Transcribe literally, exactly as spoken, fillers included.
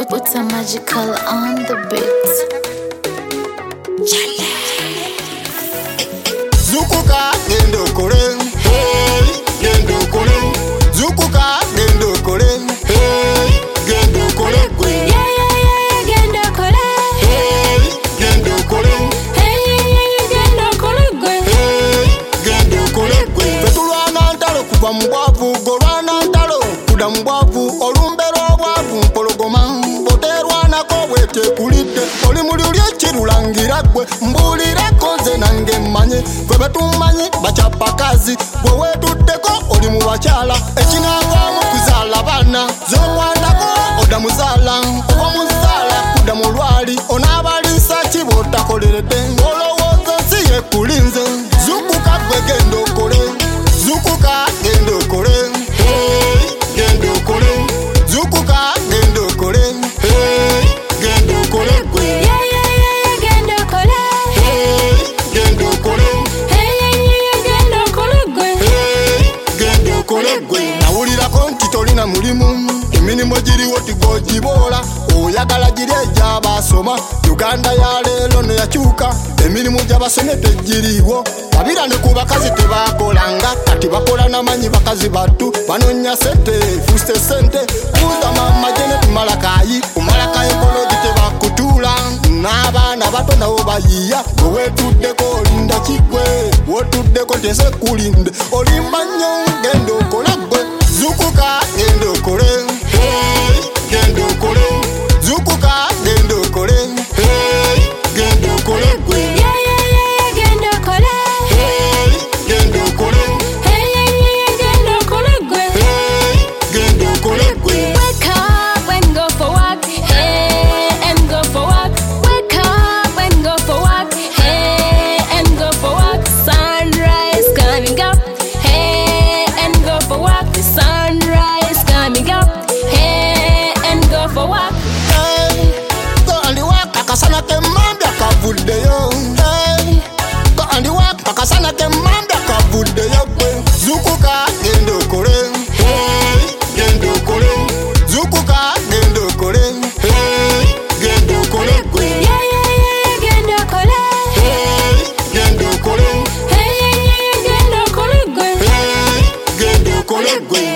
What's a magical on the beat? Zukuka gendo kore, hey, gendo kore. Zukuka gendo kore, hey, gendo kore gwe. Yeah, yeah, yeah, gendo kore. Hey, gendo kore. Hey, yeah, yeah, gendo kore gwe. Hey, gendo kore gwe. Fetulwana ntalo kuva mbwavu, golwana ntalo kuda mbwavu, olumbero obwavu mpologoma, boterwana ko wete kulite, oli muli uli ekirulangira gwe, mbulireko nze nange mmanye, gwe betumanyi bachapa kazi, gwe wetuddeko oli mu bakyala, ekinangamu kuzaala bana, zomwandako oda muzaala, oba muzaala kuda mu lwali, onaabalinsa ki b'otakoleredde, olowooza ensi yekulinze, zukuka gwe genda okole, zukuka genda okole, hey, genda okole, zukuka genda okole, hey, genda okole gwe. Yeah, yeah, yeah, gendo kore. Hey, genda okole, Hey, yeah, yeah, gendo kore gwe. hey, genda okole gwe. Nawulirako nti tolina mulimu, emirimu giriwo tigogiboola, oyagala giri egy'abasoma, Uganda ya leero neyakyuka, emirimu gy'abasomye tegiriiwo, babira ne ku bakazi tebakolanga, kati bakola namanyi bakazi battu, banonya sente, fuste sente, kuza mama Janet Malakayi, Malakayi ekologi tebakutuula, n'abaana bato nabo bayiya, gwe weetuddeko olinda kigwe, wotuddeko tese kulinde, olimba nnyo genda okole gwe, zukuka genda okole, hey, genda okole, zukuka genda okole, hey, genda okole gwe, Yeah, yeah, yeah, gendo kore. hey, genda okole, Hey, yeah, yeah, gendo kore gwe. hey, genda okole gwe. Wake up and go for work, hey, and go for work. Wake up and go for work, hey, and go for work. Sunrise coming up, hey, and go for work. The sunrise coming up, hey, and go for work. Hey, go and work, akasana kemambya kavuddeyo. Hey, go and work, akasana kemambya kavuddeyo gwe. Zukuka genda okole, hey, genda okole. Zukuka genda okole, hey, genda okole gwe. Yeah, yeah, yeah, gendo kore. Hey, genda okole, Hey, yeah, yeah, gendo kore gwe. hey, genda okole gwe.